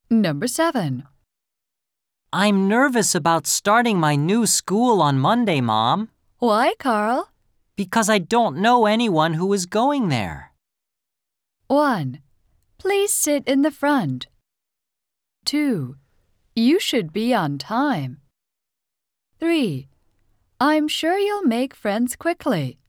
Number 7. I'm nervous about starting my new school on Monday, Mom, Why, Carl? because I don't know anyone who is going there. 1. Please sit in the front. 2. You should be on time. 3. I'm sure you'll make friends quickly.